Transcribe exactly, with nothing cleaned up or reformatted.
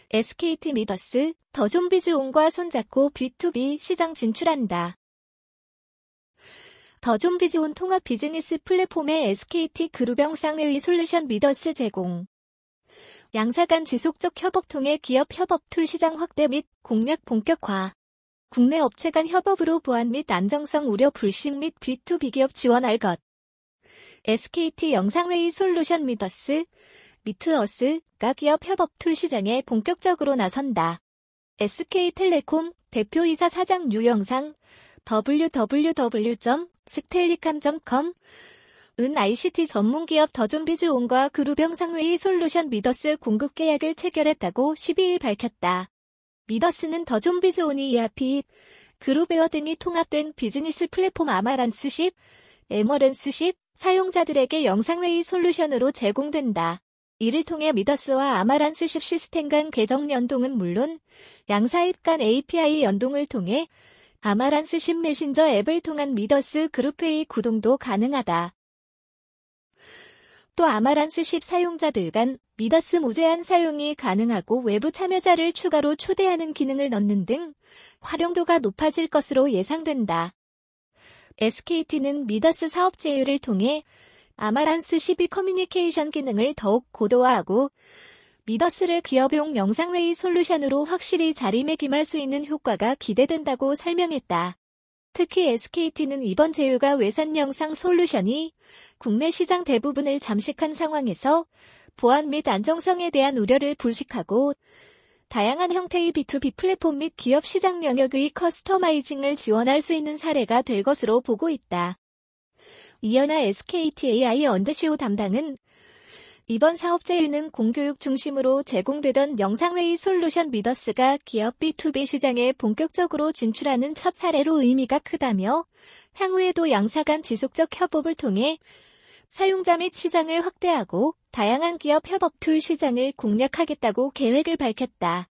에스케이티 미더스, 더존비즈온과 손잡고 비투비 시장 진출한다. 더존비즈온 통합 비즈니스 플랫폼의 에스케이티 그룹 영상회의 솔루션 미더스 제공. 양사 간 지속적 협업 통해 기업 협업 툴 시장 확대 및 공략 본격화. 국내 업체 간 협업으로 보안 및 안정성 우려 불식 및 비투비 기업 지원할 것. 에스케이티 영상회의 솔루션 미더스, 미트어스가 기업 협업 툴 시장에 본격적으로 나선다. 에스케이텔레콤 대표이사 사장 유영상 더블유 더블유 더블유 점 스텔리캄 점 컴 은 아이씨티 전문기업 더존비즈온과 그룹 영상회의 솔루션 미더스 공급 계약을 체결했다고 십이일 밝혔다. 미더스는 더존비즈온이 이아르피, 그룹웨어 등이 통합된 비즈니스 플랫폼 아마란스 십, 에머런스 십 사용자들에게 영상회의 솔루션으로 제공된다. 이를 통해 미더스와 아마란스 십 시스템 간 계정 연동은 물론 양사 앱 간 에이피아이 연동을 통해 아마란스 십 메신저 앱을 통한 미더스 그룹회의 구동도 가능하다. 또 아마란스 십 사용자들 간 미더스 무제한 사용이 가능하고 외부 참여자를 추가로 초대하는 기능을 넣는 등 활용도가 높아질 것으로 예상된다. 에스케이티는 미더스 사업 제휴를 통해 아마란스 십이 커뮤니케이션 기능을 더욱 고도화하고 미더스를 기업용 영상회의 솔루션으로 확실히 자리매김할 수 있는 효과가 기대된다고 설명했다. 특히 에스케이티는 이번 제휴가 외산 영상 솔루션이 국내 시장 대부분을 잠식한 상황에서 보안 및 안정성에 대한 우려를 불식하고 다양한 형태의 비투비 플랫폼 및 기업 시장 영역의 커스터마이징을 지원할 수 있는 사례가 될 것으로 보고 있다. 이연아 에스케이티 에이아이 언더시오 담당은 이번 사업 제휴는 공교육 중심으로 제공되던 영상회의 솔루션 미더스가 기업 비투비 시장에 본격적으로 진출하는 첫 사례로 의미가 크다며 향후에도 양사 간 지속적 협업을 통해 사용자 및 시장을 확대하고 다양한 기업 협업 툴 시장을 공략하겠다고 계획을 밝혔다.